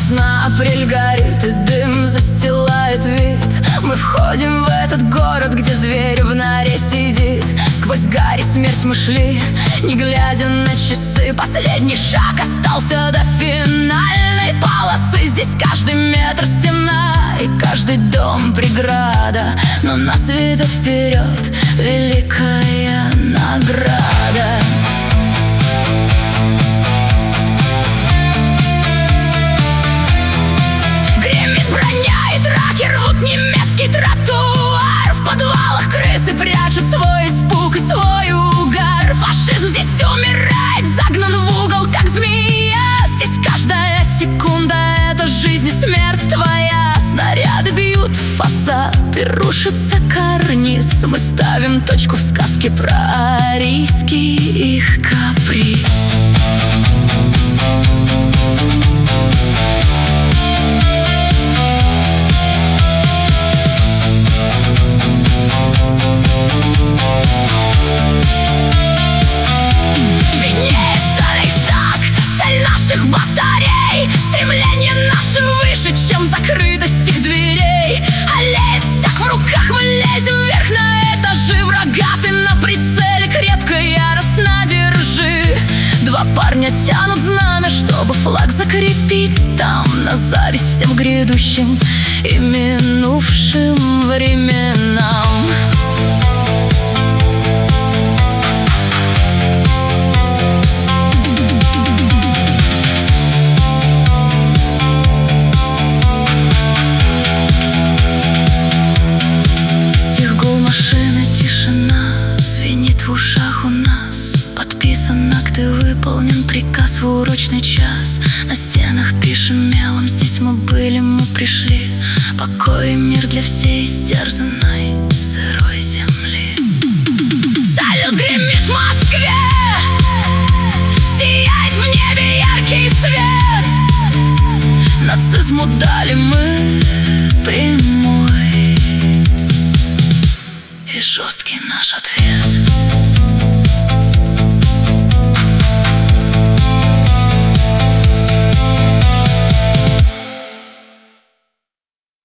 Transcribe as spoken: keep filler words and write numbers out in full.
весна, апрель горит, и дым застилает вид. Мы входим в этот город, где зверь в норе сидит. Сквозь гарь и смерть мы шли, не глядя на часы. Последний шаг остался до финальной полосы. Здесь каждый метр стена и каждый дом преграда, но нас ведет вперед великая награда. Гремит броня и драки рвут немецкий тротуар. В подвалах крысы прячут свой испуг и свой угар. Фашизм здесь умирает, загнан в угол, как змея. Здесь каждая секунда — это жизнь и смерть твоя. Снаряды бьют в фасад и рушится карниз. Мы ставим точку в сказке про арийский их каприз. Батарей, стремление наше выше, чем закрытость их дверей. Олеет стяг в руках, мы лезем вверх на этажи врага. Ты на прицеле, крепко, яростно держи. Два парня тянут знамя, чтобы флаг закрепить там, на зависть всем грядущим и минувшим временам. В ушах у нас подписан акт и выполнен приказ в урочный час. На стенах пишем мелом: здесь мы были, мы пришли. Покой и мир для всей истерзанной сырой земли. Салют гремит в Москве, сияет в небе яркий свет. Нацизму дали мы прямой и жесткий наш ответ.